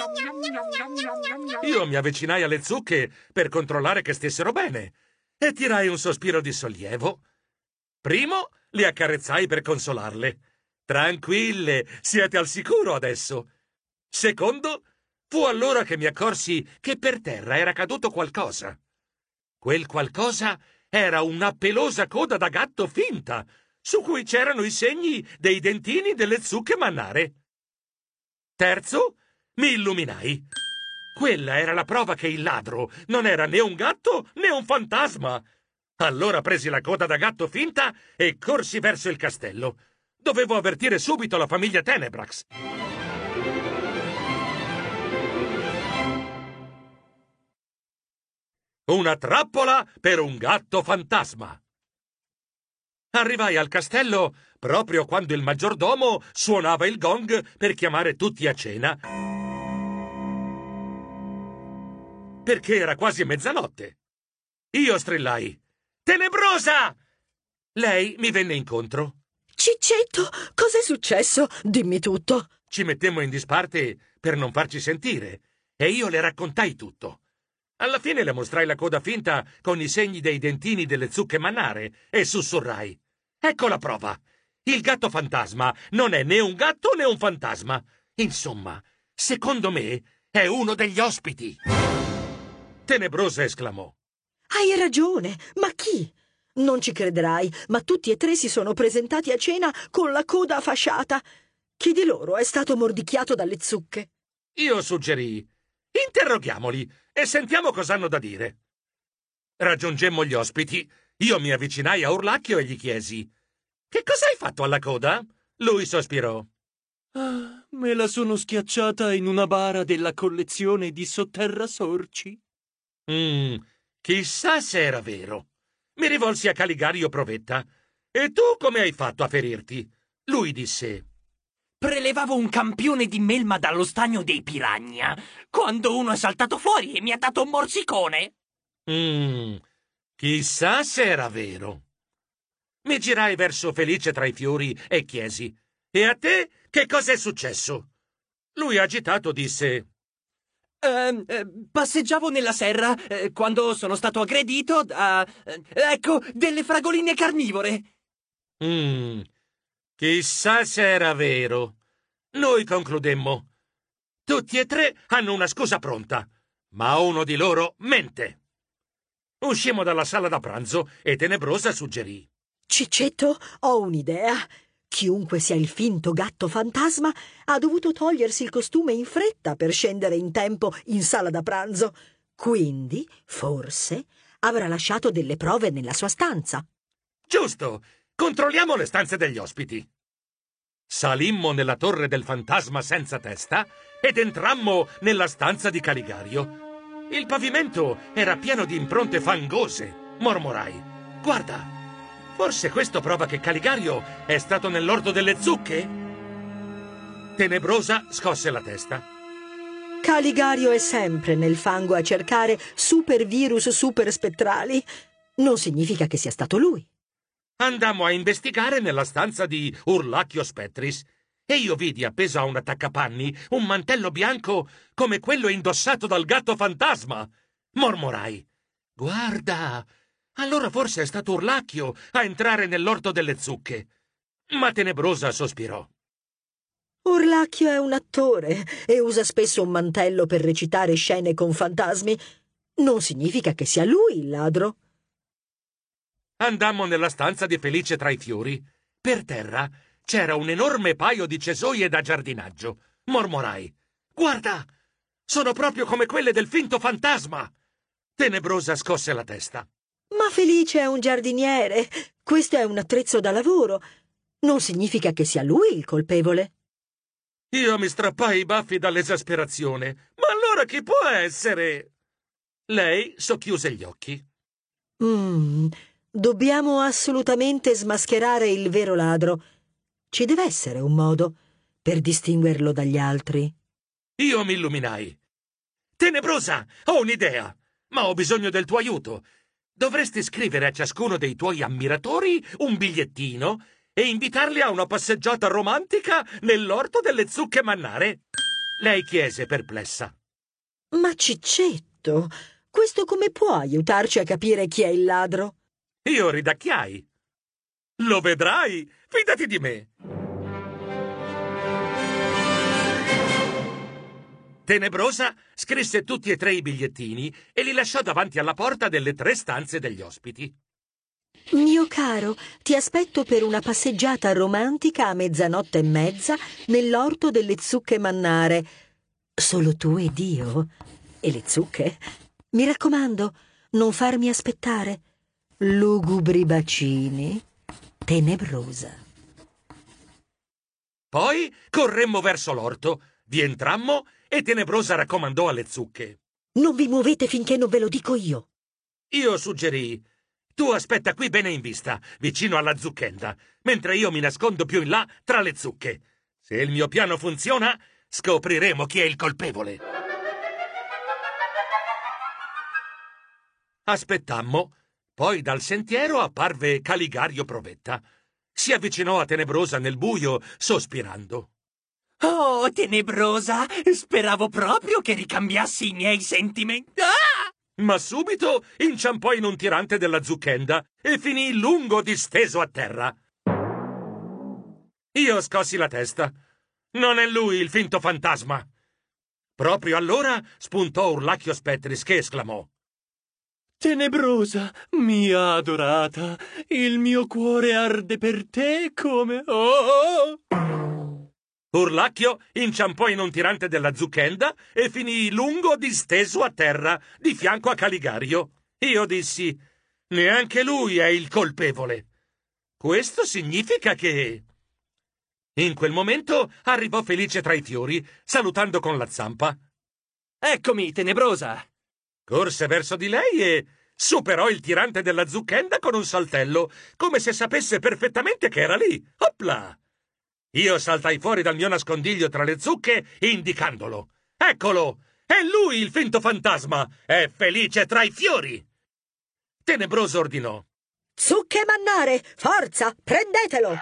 Io mi avvicinai alle zucche per controllare che stessero bene e tirai un sospiro di sollievo. Primo, le accarezzai per consolarle. Tranquille, siete al sicuro adesso. Secondo, fu allora che mi accorsi che per terra era caduto qualcosa. Quel qualcosa era una pelosa coda da gatto finta, su cui c'erano i segni dei dentini delle zucche mannare. Terzo, mi illuminai. Quella era la prova che il ladro non era né un gatto né un fantasma. Allora presi la coda da gatto finta e corsi verso il castello. Dovevo avvertire subito la famiglia Tenebrax. Una trappola per un gatto fantasma. Arrivai al castello proprio quando il maggiordomo suonava il gong per chiamare tutti a cena, perché era quasi mezzanotte. Io strillai: Tenebrosa! Lei mi venne incontro. Ciccetto, cos'è successo? Dimmi tutto. Ci mettemmo in disparte per non farci sentire e io le raccontai tutto. Alla fine le mostrai la coda finta con i segni dei dentini delle zucche mannare e sussurrai: ecco la prova. Il gatto fantasma non è né un gatto né un fantasma. Insomma, secondo me, è uno degli ospiti. Tenebrosa esclamò: Hai ragione, ma chi? Non ci crederai, ma tutti e tre si sono presentati a cena con la coda fasciata. Chi di loro è stato mordicchiato dalle zucche? Io suggerii: interroghiamoli e sentiamo cosa hanno da dire. Raggiungemmo gli ospiti. Io mi avvicinai a Urlacchio e gli chiesi: che cosa hai fatto alla coda? Lui sospirò: Ah, me la sono schiacciata in una bara della collezione di Sotterra Sorci. Mm, chissà se era vero. Mi rivolsi a Caligario Provetta. E tu come hai fatto a ferirti? Lui disse: prelevavo un campione di melma dallo stagno dei Piragna, quando uno è saltato fuori e mi ha dato un morsicone. Mm, chissà se era vero. Mi girai verso Felice tra i fiori e chiesi: e a te che cosa è successo? Lui agitato disse: Eh, eh, passeggiavo nella serra eh, quando sono stato aggredito da... eh, ecco, delle fragoline carnivore. Mm, chissà se era vero. Noi concludemmo. Tutti e tre hanno una scusa pronta, ma uno di loro mente. Uscimmo dalla sala da pranzo e Tenebrosa suggerì. Cicetto, ho un'idea. Chiunque sia il finto gatto fantasma ha dovuto togliersi il costume in fretta per scendere in tempo in sala da pranzo. Quindi, forse, avrà lasciato delle prove nella sua stanza. Giusto! Controlliamo le stanze degli ospiti. Salimmo nella torre del fantasma senza testa ed entrammo nella stanza di Caligario. Il pavimento era pieno di impronte fangose. Mormorai. Guarda! Forse questo prova che Caligario è stato nell'orto delle zucche? Tenebrosa scosse la testa. Caligario è sempre nel fango a cercare super virus super spettrali. Non significa che sia stato lui. Andammo a investigare nella stanza di Urlacchio Spettris e io vidi appeso a un attaccapanni un mantello bianco come quello indossato dal gatto fantasma. Mormorai. Guarda! Allora forse è stato Urlacchio a entrare nell'orto delle zucche. Ma Tenebrosa sospirò. Urlacchio è un attore e usa spesso un mantello per recitare scene con fantasmi. Non significa che sia lui il ladro. Andammo nella stanza di Felice tra i fiori. Per terra c'era un enorme paio di cesoie da giardinaggio. Mormorai. Guarda! Sono proprio come quelle del finto fantasma! Tenebrosa scosse la testa. Ma Felice è un giardiniere. Questo è un attrezzo da lavoro. Non significa che sia lui il colpevole. Io mi strappai i baffi dall'esasperazione. Ma allora chi può essere? Lei socchiuse gli occhi. Mm, dobbiamo assolutamente smascherare il vero ladro. Ci deve essere un modo per distinguerlo dagli altri. Io mi illuminai. Tenebrosa, ho un'idea, ma ho bisogno del tuo aiuto. Dovresti scrivere a ciascuno dei tuoi ammiratori un bigliettino e invitarli a una passeggiata romantica nell'orto delle zucche mannare. Lei chiese perplessa. Ma Cicetto, questo come può aiutarci a capire chi è il ladro? Io ridacchiai. Lo vedrai, fidati di me. Tenebrosa scrisse tutti e tre i bigliettini e li lasciò davanti alla porta delle tre stanze degli ospiti. Mio caro, ti aspetto per una passeggiata romantica a mezzanotte e mezza nell'orto delle zucche mannare. Solo tu ed io. E le zucche? Mi raccomando, non farmi aspettare. Lugubri bacini. Tenebrosa. Poi corremmo verso l'orto, vi entrammo e Tenebrosa raccomandò alle zucche. Non vi muovete finché non ve lo dico io. Io suggerii. Tu aspetta qui bene in vista, vicino alla zucchenda, mentre io mi nascondo più in là tra le zucche. Se il mio piano funziona, scopriremo chi è il colpevole. Aspettammo, poi dal sentiero apparve Caligario Provetta. Si avvicinò a Tenebrosa nel buio, sospirando. Oh, Tenebrosa, speravo proprio che ricambiassi i miei sentimenti. Ah! Ma subito inciampò in un tirante della zucchenda e finì lungo disteso a terra. Io scossi la testa. Non è lui il finto fantasma. Proprio allora spuntò Urlacchio Spettris che esclamò. Tenebrosa, mia adorata, il mio cuore arde per te come... Oh! Urlacchio inciampò in un tirante della zucchenda e finì lungo disteso a terra, di fianco a Caligario. Io dissi, neanche lui è il colpevole. Questo significa che... In quel momento arrivò Felice tra i fiori, salutando con la zampa. Eccomi, Tenebrosa! Corse verso di lei e superò il tirante della zucchenda con un saltello, come se sapesse perfettamente che era lì. Opla! Io saltai fuori dal mio nascondiglio tra le zucche, indicandolo. Eccolo! È lui il finto fantasma! È Felice tra i fiori! Tenebroso ordinò. Zucche Mannare, forza, prendetelo!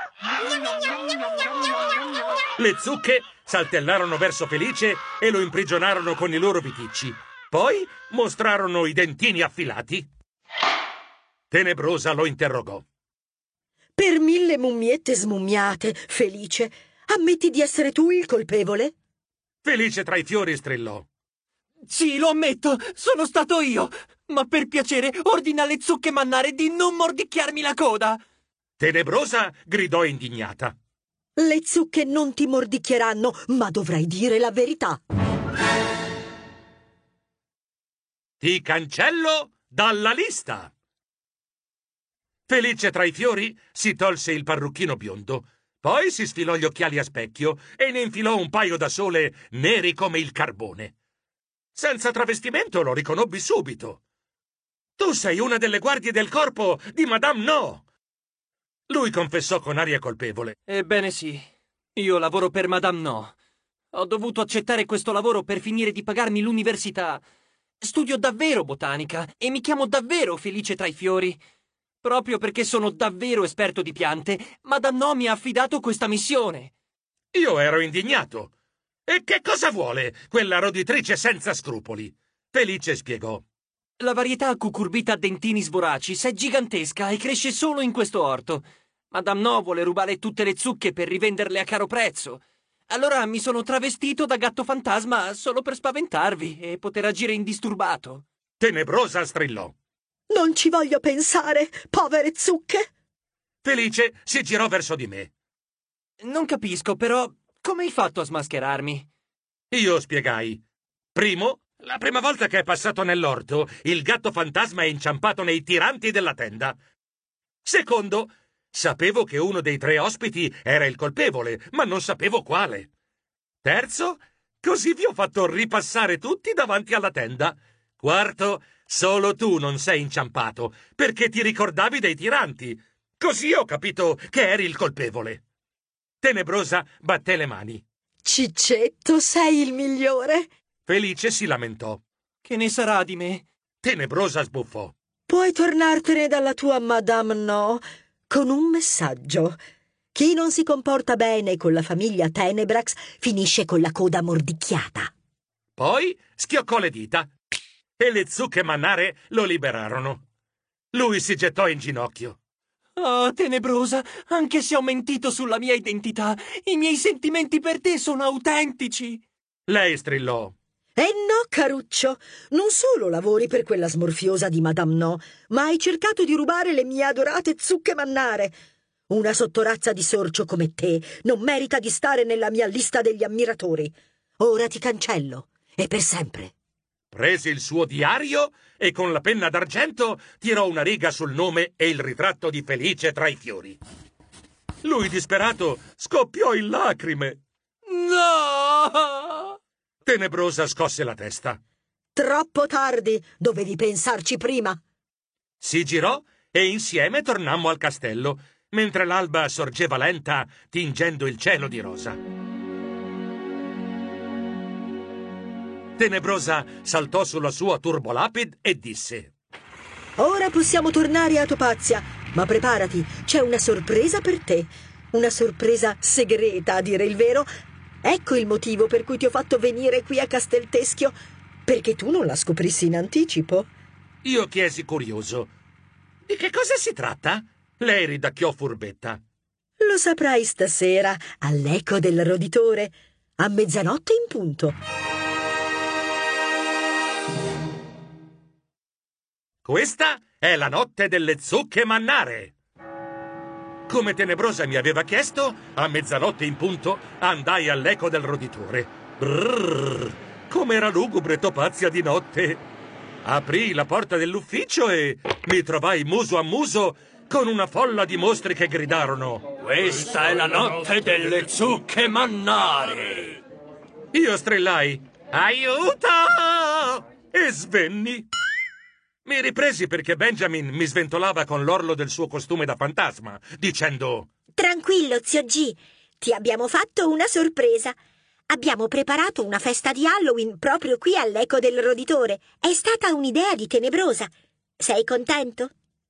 Le zucche saltellarono verso Felice e lo imprigionarono con i loro viticci. Poi mostrarono i dentini affilati. Tenebrosa lo interrogò. Per mille mummiette smummiate, Felice, ammetti di essere tu il colpevole? Felice tra i fiori strillò. Sì, lo ammetto, sono stato io. Ma per piacere, ordina alle zucche Mannare di non mordicchiarmi la coda. Tenebrosa gridò indignata. Le zucche non ti mordicchieranno, ma dovrai dire la verità. Ti cancello dalla lista. Felice tra i fiori si tolse il parrucchino biondo, poi si sfilò gli occhiali a specchio e ne infilò un paio da sole neri come il carbone. Senza travestimento lo riconobbi subito. Tu sei una delle guardie del corpo di Madame No. Lui confessò con aria colpevole. Ebbene sì, io lavoro per Madame No. Ho dovuto accettare questo lavoro per finire di pagarmi l'università. Studio davvero botanica e mi chiamo davvero Felice tra i fiori. Proprio perché sono davvero esperto di piante, Madame No mi ha affidato questa missione. Io ero indignato. E che cosa vuole quella roditrice senza scrupoli? Felice spiegò. La varietà cucurbita a dentini sboracis è gigantesca e cresce solo in questo orto. Madame No vuole rubare tutte le zucche per rivenderle a caro prezzo. Allora mi sono travestito da gatto fantasma solo per spaventarvi e poter agire indisturbato. Tenebrosa strillò. Non ci voglio pensare, povere zucche! Felice si girò verso di me. Non capisco, però, come hai fatto a smascherarmi? Io spiegai. Primo, la prima volta che è passato nell'orto, il gatto fantasma è inciampato nei tiranti della tenda. Secondo, sapevo che uno dei tre ospiti era il colpevole, ma non sapevo quale. Terzo, così vi ho fatto ripassare tutti davanti alla tenda. Quarto, solo tu non sei inciampato, perché ti ricordavi dei tiranti. Così ho capito che eri il colpevole. Tenebrosa batté le mani. Ciccetto, sei il migliore! Felice si lamentò. Che ne sarà di me? Tenebrosa sbuffò. Puoi tornartene dalla tua Madame No con un messaggio. Chi non si comporta bene con la famiglia Tenebrax finisce con la coda mordicchiata. Poi schioccò le dita e le zucche Mannare lo liberarono. Lui si gettò in ginocchio. Oh, Tenebrosa, anche se ho mentito sulla mia identità, i miei sentimenti per te sono autentici. Lei strillò. Eh no, caruccio, non solo lavori per quella smorfiosa di Madame No, ma hai cercato di rubare le mie adorate zucche Mannare. Una sottorazza di sorcio come te non merita di stare nella mia lista degli ammiratori. Ora ti cancello, e per sempre. Prese il suo diario e con la penna d'argento tirò una riga sul nome e il ritratto di Felice tra i fiori. Lui, disperato, scoppiò in lacrime. No! Tenebrosa scosse la testa. Troppo tardi, dovevi pensarci prima. Si girò e insieme tornammo al castello, mentre l'alba sorgeva lenta, tingendo il cielo di rosa. Tenebrosa saltò sulla sua turbolapid e disse: Ora possiamo tornare a Topazia, ma preparati, c'è una sorpresa per te. Una sorpresa segreta, a dire il vero. Ecco il motivo per cui ti ho fatto venire qui a Castelteschio, perché tu non la scoprissi in anticipo. Io chiesi curioso: di che cosa si tratta? Lei ridacchiò furbetta. Lo saprai stasera, all'eco del roditore, a mezzanotte in punto. Questa è la notte delle zucche Mannare. Come Tenebrosa mi aveva chiesto, a mezzanotte in punto andai all'eco del roditore. Brrr, com'era lugubre Topazia di notte! Aprì la porta dell'ufficio e mi trovai muso a muso con una folla di mostri che gridarono: Questa è la notte delle zucche Mannare! Io strillai: aiuto! E svenni. Mi ripresi perché Benjamin mi sventolava con l'orlo del suo costume da fantasma, dicendo: Tranquillo, zio G, ti abbiamo fatto una sorpresa. Abbiamo preparato una festa di Halloween proprio qui all'eco del roditore. È stata un'idea di Tenebrosa. Sei contento?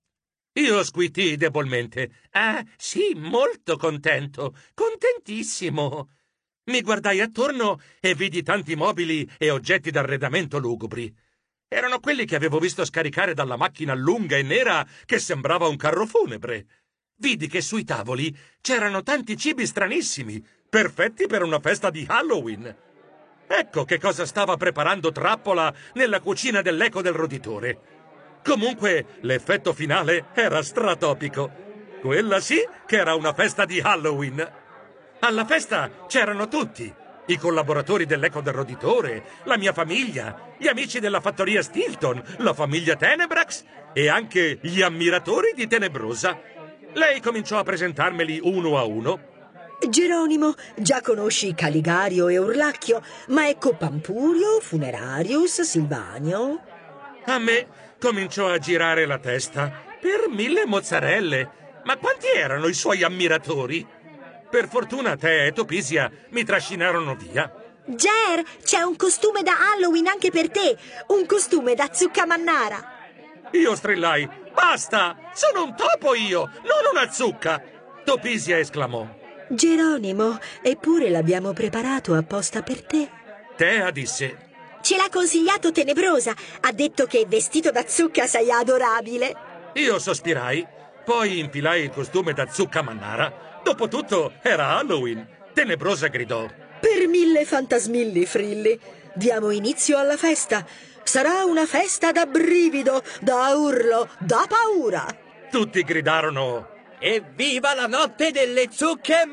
Io squittii debolmente. Ah, sì, molto contento, contentissimo. Mi guardai attorno e vidi tanti mobili e oggetti d'arredamento lugubri. Erano quelli che avevo visto scaricare dalla macchina lunga e nera che sembrava un carro funebre. Vidi che sui tavoli c'erano tanti cibi stranissimi, perfetti per una festa di Halloween. Ecco che cosa stava preparando Trappola nella cucina dell'eco del roditore. Comunque, l'effetto finale era stratopico. Quella sì che era una festa di Halloween. Alla festa c'erano tutti. I collaboratori dell'eco del roditore, la mia famiglia, gli amici della fattoria Stilton, la famiglia Tenebrax e anche gli ammiratori di Tenebrosa. Lei cominciò a presentarmeli uno a uno. Geronimo, già conosci Caligario e Urlacchio, ma ecco Pampurio, Funerarius, Silvanio. A me cominciò a girare la testa per mille mozzarelle. Ma quanti erano i suoi ammiratori? Per fortuna te e Topisia mi trascinarono via. Ger, c'è un costume da Halloween anche per te, un costume da zucca mannara. Io strillai: basta! Sono un topo io, non una zucca! Topisia esclamò: Geronimo, eppure l'abbiamo preparato apposta per te. Tea disse: Ce l'ha consigliato Tenebrosa, ha detto che vestito da zucca sei adorabile. Io sospirai, poi infilai il costume da zucca mannara. Dopotutto era Halloween. Tenebrosa gridò: Per mille fantasmilli, Frilli, diamo inizio alla festa. Sarà una festa da brivido, da urlo, da paura. Tutti gridarono: Evviva la notte delle zucche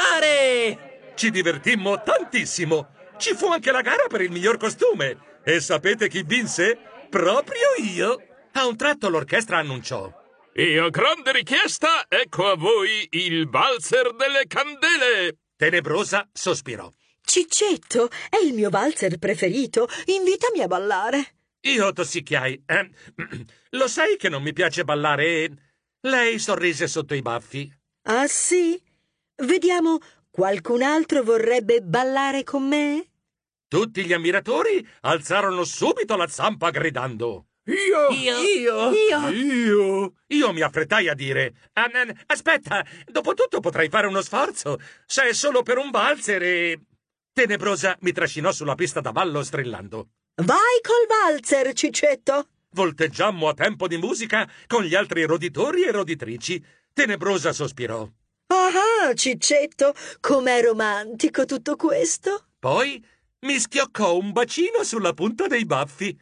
mannare! Ci divertimmo tantissimo. Ci fu anche la gara per il miglior costume. E sapete chi vinse? Proprio io. A un tratto l'orchestra annunciò: E a grande richiesta, ecco a voi il valzer delle candele. Tenebrosa sospirò: Ciccetto, è il mio valzer preferito. Invitami a ballare. Io tossicchiai. Eh, lo sai che non mi piace ballare? Lei sorrise sotto i baffi. Ah, sì? Vediamo, qualcun altro vorrebbe ballare con me? Tutti gli ammiratori alzarono subito la zampa gridando: Io! Io! Io! Io! Io! Io mi affrettai a dire: "Ah, n- aspetta, dopotutto potrei fare uno sforzo, se è solo per un valzer e... Tenebrosa mi trascinò sulla pista da ballo strillando. Vai col valzer, Ciccetto! Volteggiammo a tempo di musica con gli altri roditori e roditrici. Tenebrosa sospirò. Ah, Ciccetto, com'è romantico tutto questo! Poi mi schioccò un bacino sulla punta dei baffi.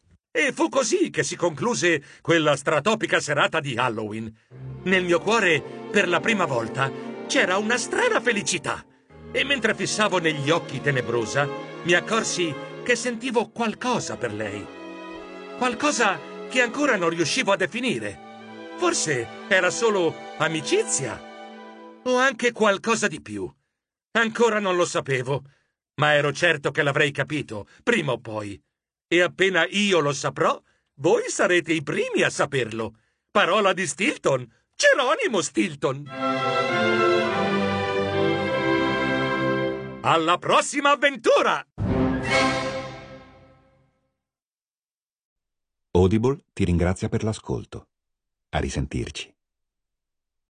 E fu così che si concluse quella stratopica serata di Halloween. Nel mio cuore, per la prima volta, c'era una strana felicità. E mentre fissavo negli occhi Tenebrosa, mi accorsi che sentivo qualcosa per lei. Qualcosa che ancora non riuscivo a definire. Forse era solo amicizia. O anche qualcosa di più. Ancora non lo sapevo, ma ero certo che l'avrei capito, prima o poi. E appena io lo saprò, voi sarete i primi a saperlo. Parola di Stilton, Geronimo Stilton. Alla prossima avventura! Audible ti ringrazia per l'ascolto. A risentirci.